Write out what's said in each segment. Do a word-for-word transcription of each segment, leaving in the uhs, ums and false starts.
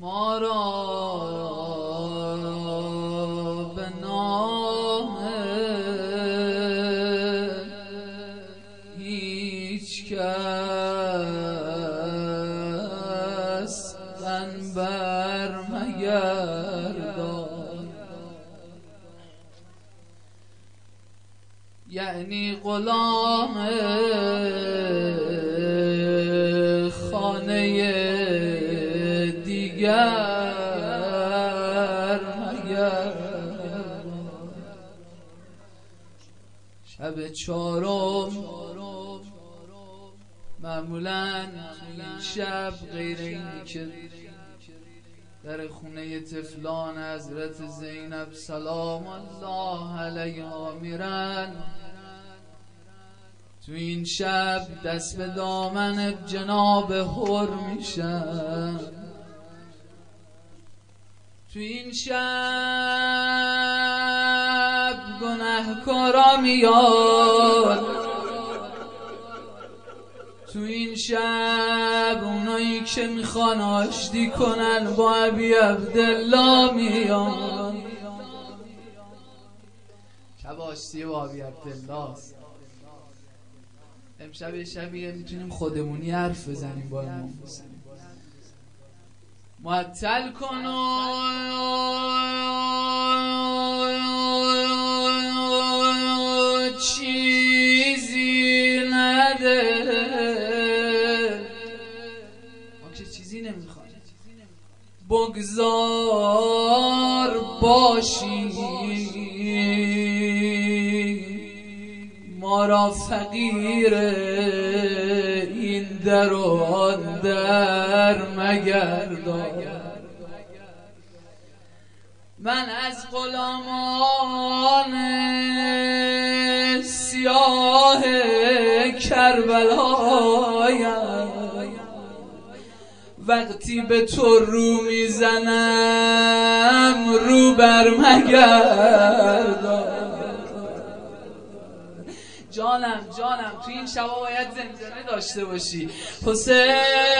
ما را به نام هیچ کس تن بر مگردان، یعنی غلام خانه دیگر مگردان. شب چهارم معمولاً این شب غیر اینی که در خونه طفلان حضرت زینب سلام الله علیها میرن، تو این شب دست به دامن جناب حر میشن. تو این شب گناهکارا میاد، تو این شب اونایی که میخوان آشتی کنن با ابی عبدالله میان. شب آشتی با ابی عبدالله است. امشب شبیه میتونیم خودمونی حرف بزنیم با امام حسین. معطل کن و چیزی نده، ما که چیزی نمیخواد، بگذار باشی ما را فقیر این در و آن در مگردان. من از غلامان سیاه کربلایم، وقتی به تو رو میزنم رو بر مگردان. جانم جانم تو این شبا باید زمزمه داشته باشی. حسین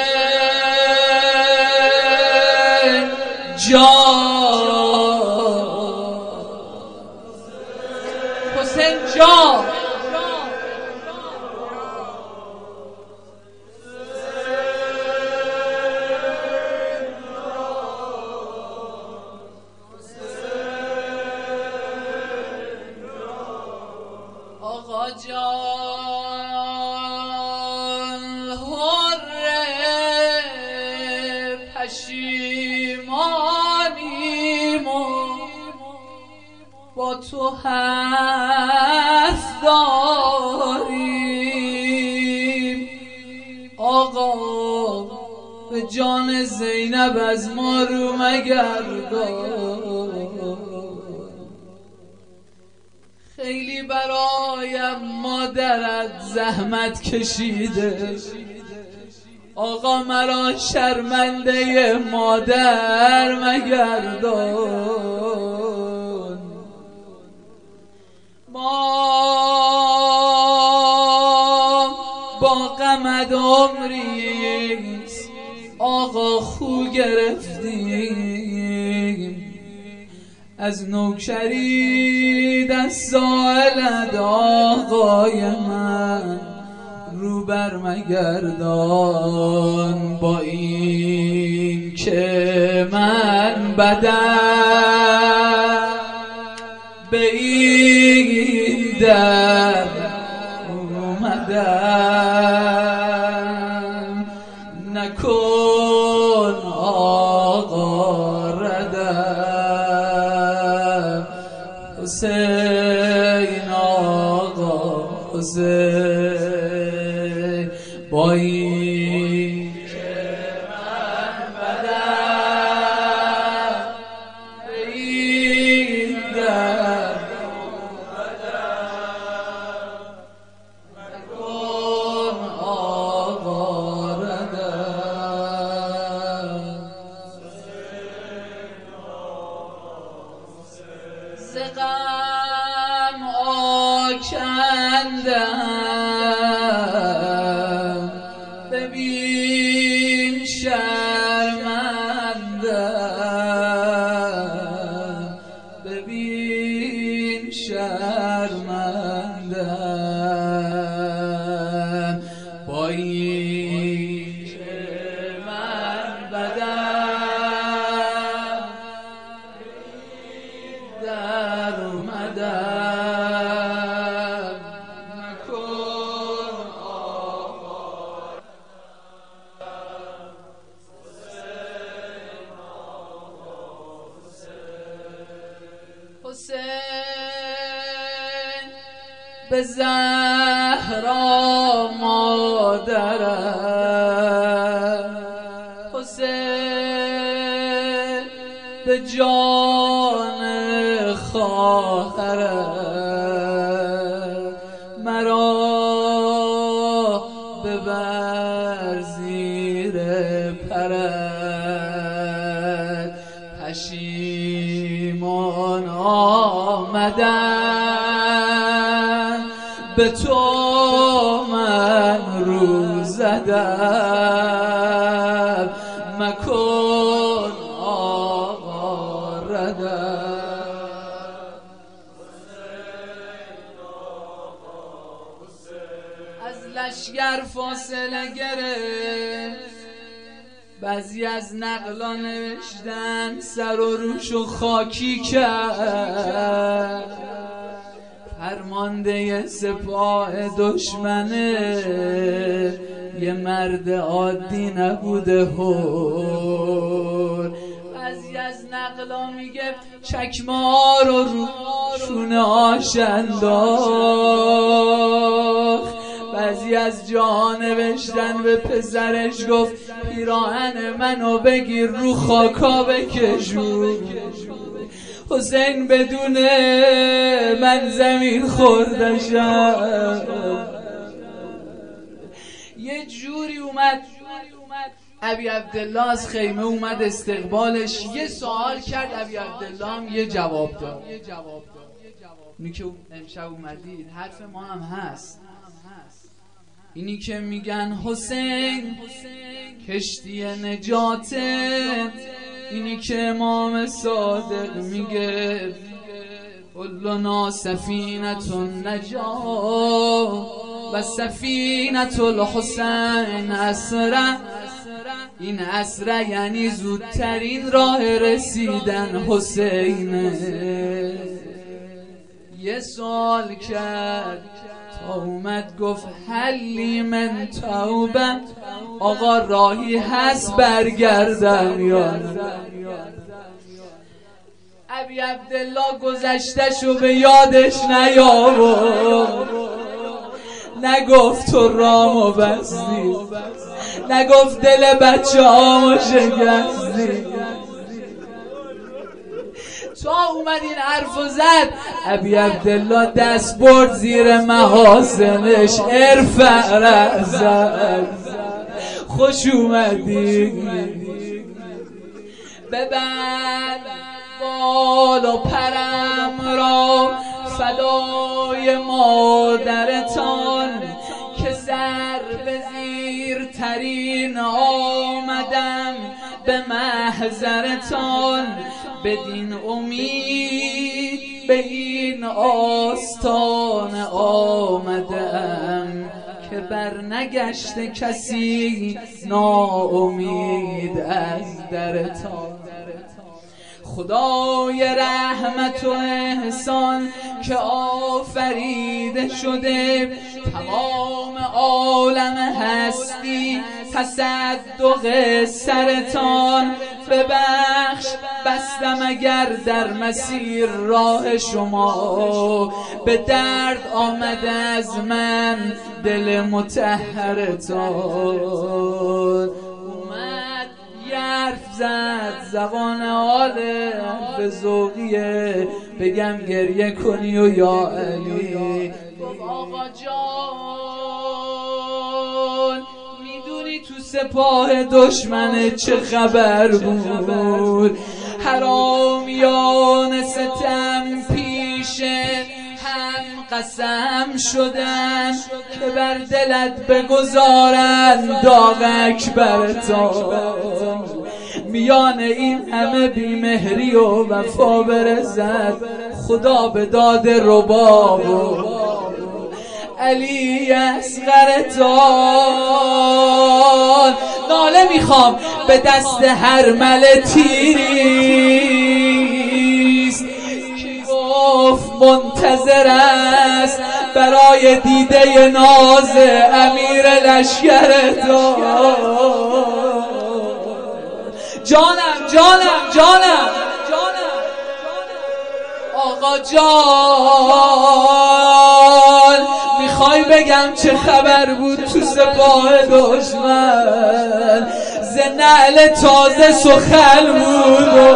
جان، حسین جان، آقا جان حر پشیمانیم و با تو حرف داریم. آقا به جان زینب از ما رو مگردان، خیلی برایم مادرت زحمت کشیده. آقا مرا شرمنده مادر مگردان. ما با غمت عمریست آقا خو گرفتیم، از نوکری دست سالت آقای من رو بر مگردان. با این که من بدم به این در اومدم، نکن آقا ردم. حسین آقا حسین با این که من بدم به این در اومدم، نکن آقا ردم. ز غم آکندم ببین شرمنده، حسین به زهرا مادرم، حسین به جان خواهرم، مرا ببر زیر پرد. پشیمان آمدم به تو من رو زدم، مکن آقا ردم. از لشگر فاصله گرفت، بعضی از نقلا نوشتن سر و روشو خاکی کرد. فرمانده سپاه دشمنه یه مرد عادی نبوده هور. بعضی از نقلا میگه چکمه ها رو رو شونه هاش انداخت. بعضی از جا نوشتن به پسرش گفت پیراهن منو بگیر رو خاکا بکشون. حسین بدون من زمین خوردشم. یه جوری اومد ابی عبدالله از خیمه اومد استقبالش، یه سوال کرد، ابی عبدالله هم یه جواب داد. اینی که امشب اومدید حرف ما هم هست، اینی که میگن حسین کشتی نجاته، اینی که امام صادق میگه کلنا سفینة النجاة و سفینة الحسین اسرع. این اسرع یعنی زودترین راه رسیدن حسینه. یه سوال کرد تا اومد گفت حلی من توبه، آقا راهی هست برگردم یا ابی عبدالله گذشتشو به یادش نیاورد، نگفت تو رامو بستی، نگفت دل بچه هامو شکستی. تا اومد این حرفو زد، ابی عبدالله دست برد زیر محاسنش، ارفع رأسک، خوش اومدی، ببند بال و پرم را فدای مادرتان، که سر به زیر ترین آمدم به محضرتان. بدین امید به این آستان آمدم، که بر نگشته کسی ناامید از درتان. خدای رحمت و احسان که آفریده شده تمام عالم هستی، تصدق سرتان ببخش. بستم اگر در مسیر راه شما به درد آمده از من دل مطهرتان. اومد یه حرف زد زبان حاله حرف ذوقیه، بگم گریه کنی و یا علی. گفت آقا جان میدونی تو سپاه دشمن چه خبر بود؟ حرامیان ستم پیشه هم قسم شدن که بر دلت بگذارن داغ اکبرتان. میان این همه بیمهری و وفا برسد خدا به داد رباب و علی اصغرتان. ناله میخوام به دست هر مل تیریست که گفت منتظر است برای دیده ناز امیر لشکرتان. جانم جانم جانم آقا جان میخوای بگم چه خبر بود تو سپاه دشمن؟ ز نعل تازه سخن بود و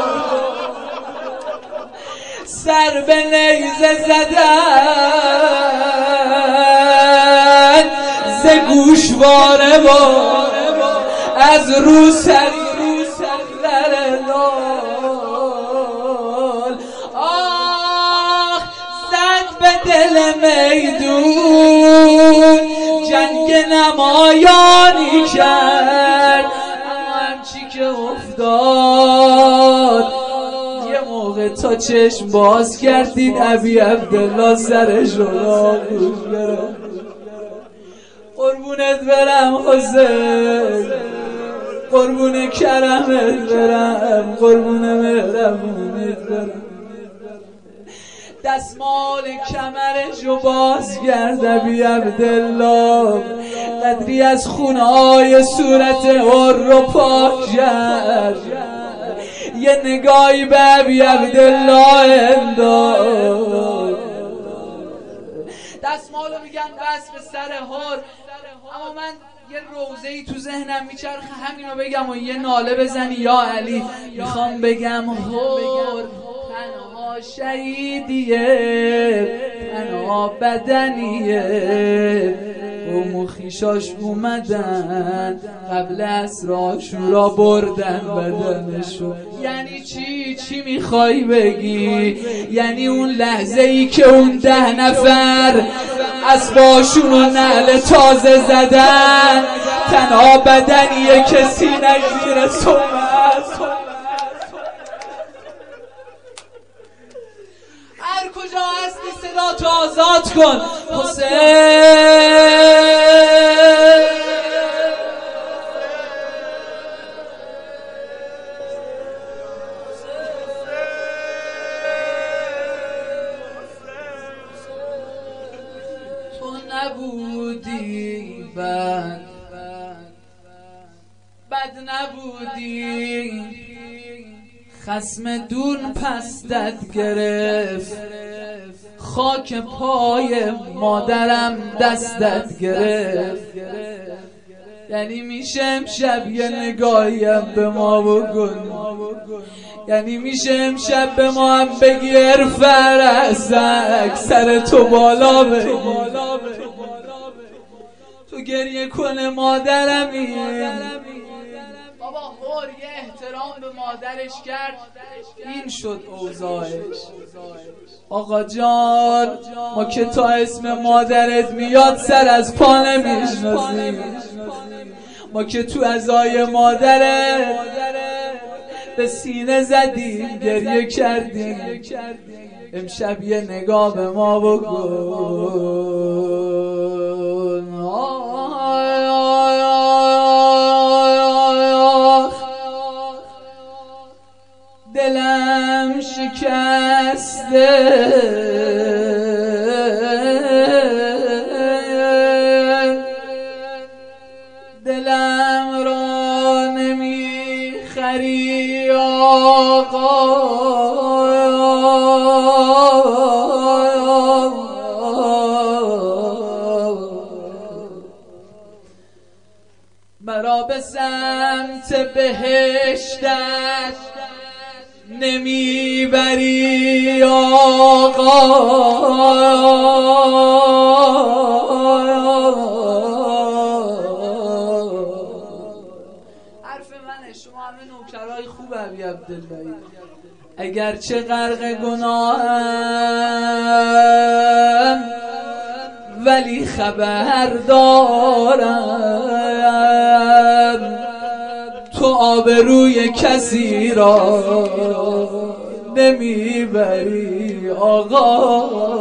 سر به نیزه زدن، ز گوشواره و از رو سر دل میدون جنگ نمایانی کرد، اما همچی که افتاد یه موقع تا چشم باز کردید ابی عبدالله سرش رو آغوش گرفت. قربونت برم حسین، قربون کرمت برم، قربون مهربونت برم. دستمال کمرش رو باز کرد ابی عبدالله، قدری از خونه‌های صورت هر رو پاک کرد، یه نگاهی به ابی عبدالله انداخت. دستمال رو میگن بس به سر هر، اما من یه روزه‌ای تو ذهنم میچرخه همینو بگم و یه ناله بزنی یا علی. میخوام بگم هر تنها شهیدیه، تنها بدنیه، قوم و خویشاش اومدن قبل عصر عاشورا بردن بدنشو. یعنی چی؟ چی میخوای بگی؟ یعنی اون لحظه ای که اون ده نفر اسباشون و نعل تازه زدن تنها بدنیه که سینه‌اش زیر سمه است. هر کجا هستی صدا تو آزاد کن حسین. تو نبودی بد، بد نبودی، خصم دون پستت گرفت، خاک پای مادرم دستت گرفت. یعنی میشه امشب یه نگاهیم به ما بکن، یعنی میشه امشب به ما هم بگی ارفع رأسک، سر تو بالا بگی، تو گریه کنه مادرمی. بابا هر یه احترام به مادرش کرد، این شد اوضاعش. آقا جان ما که تا اسم مادرت میاد سر از پا نمیشناسیم، ما که تو عزای مادرت به سینه زدیم گریه کردیم، امشب یه نگاه به ما بکن. دلم شکسته، دلم را نمیخری آقا، مرا به سمت بهشتت نمیبری آقا. حرف منه، شما همه نوکرهای خوب ابی عبدالله، اگرچه غرق گناهم ولی خبر دارم تو آبروی کسی را نمیبری آقا.